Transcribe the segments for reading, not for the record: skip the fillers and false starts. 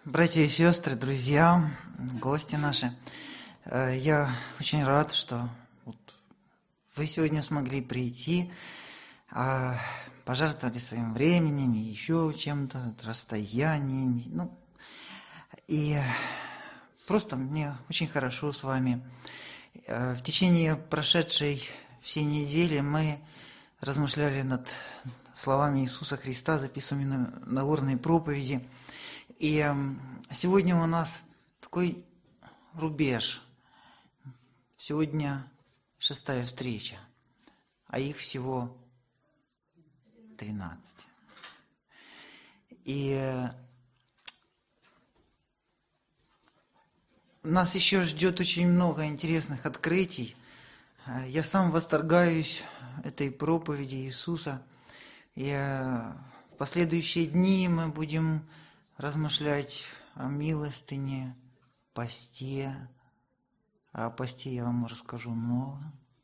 Братья и сестры, друзья, гости наши, я очень рад, что вы сегодня смогли прийти, пожертвовали своим временем и еще чем-то, расстояниями. И просто мне очень хорошо с вами. В течение прошедшей всей недели мы размышляли над словами Иисуса Христа, записанными на Нагорной проповеди. И сегодня у нас такой рубеж. Сегодня 6-я встреча, а их всего 13. И нас еще ждет очень много интересных открытий. Я сам восторгаюсь этой проповеди Иисуса. И в последующие дни мы будем размышлять о милостыне, посте. А о посте я вам расскажу много.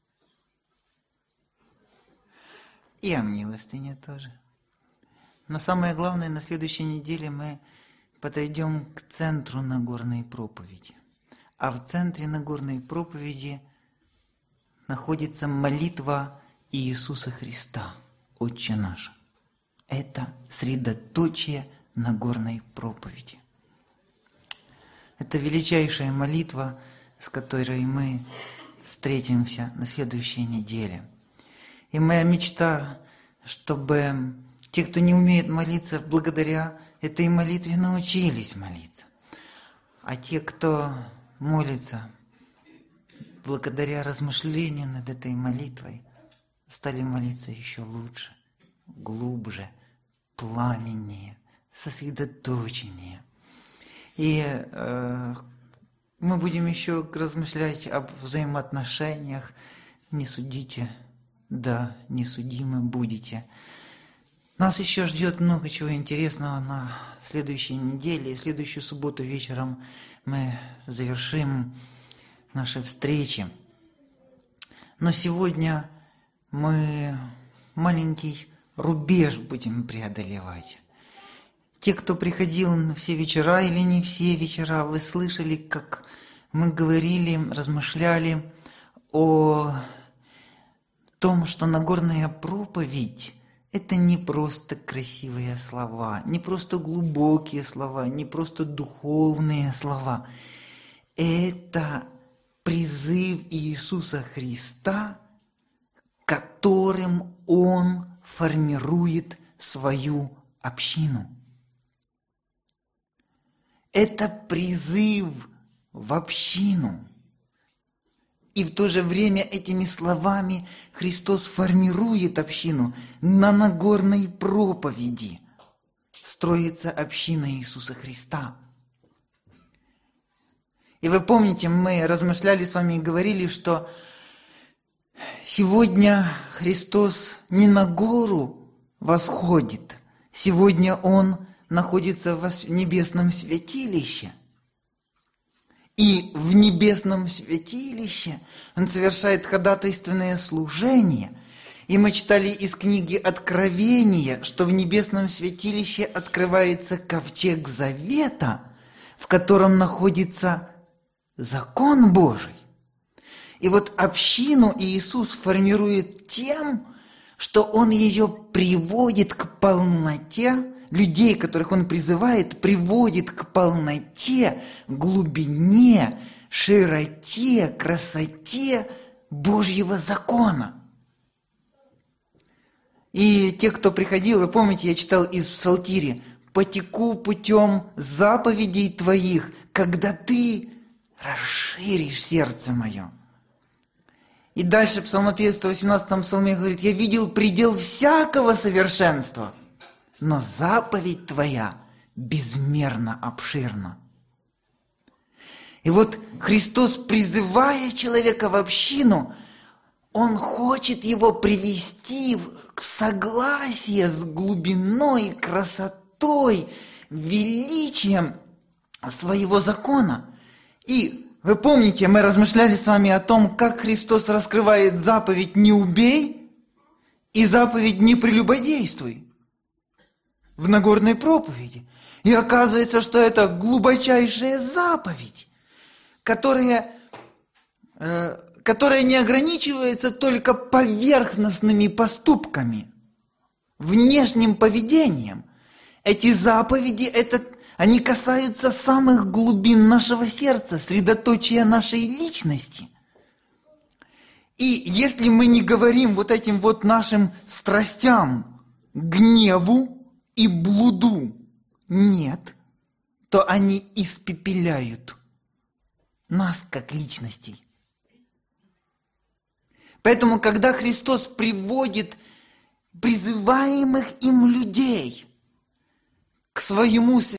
И о милостыне тоже. Но самое главное, на следующей неделе мы подойдем к центру Нагорной проповеди. А в центре Нагорной проповеди находится молитва Иисуса Христа, Отче наш. Это средоточие Нагорной проповеди. Это величайшая молитва, с которой мы встретимся на следующей неделе. И моя мечта, чтобы те, кто не умеет молиться, благодаря этой молитве научились молиться. А те, кто молится, благодаря размышлению над этой молитвой, стали молиться еще лучше, глубже, пламеннее, сосредоточеннее. И мы будем еще размышлять об взаимоотношениях. Не судите, да не судимы будете. Нас еще ждет много чего интересного на следующей неделе. И следующую субботу вечером мы завершим наши встречи. Но сегодня мы маленький рубеж будем преодолевать. Те, кто приходил на все вечера или не все вечера, вы слышали, как мы говорили, размышляли о том, что Нагорная проповедь – это не просто красивые слова, не просто глубокие слова, не просто духовные слова. Это призыв Иисуса Христа, которым Он формирует свою общину. Это призыв в общину. И в то же время этими словами Христос формирует общину. На Нагорной проповеди строится община Иисуса Христа. И вы помните, мы размышляли с вами и говорили, что сегодня Христос не на гору восходит, сегодня Он находится в небесном святилище. И в небесном святилище Он совершает ходатайственное служение. И мы читали из книги Откровения, что в небесном святилище открывается ковчег завета, в котором находится закон Божий. И вот общину Иисус формирует тем, что Он ее приводит к полноте, людей, которых Он призывает, приводит к полноте, глубине, широте, красоте Божьего закона. И те, кто приходил, вы помните, я читал из Псалтири: «Потеку путем заповедей Твоих, когда Ты расширишь сердце мое». И дальше псалмопевец в 118-м псалме говорит: «Я видел предел всякого совершенства, но заповедь Твоя безмерно обширна». И вот Христос, призывая человека в общину, Он хочет его привести в согласие с глубиной, красотой, величием своего закона. И вы помните, мы размышляли с вами о том, как Христос раскрывает заповедь «не убей» и заповедь «не прелюбодействуй» в Нагорной проповеди. И оказывается, что это глубочайшая заповедь, которая не ограничивается только поверхностными поступками, внешним поведением. Эти заповеди, они касаются самых глубин нашего сердца, средоточия нашей личности. И если мы не говорим вот этим вот нашим страстям, гневу и блуду «нет», то они испепеляют нас как личностей. Поэтому, когда Христос приводит призываемых им людей к своему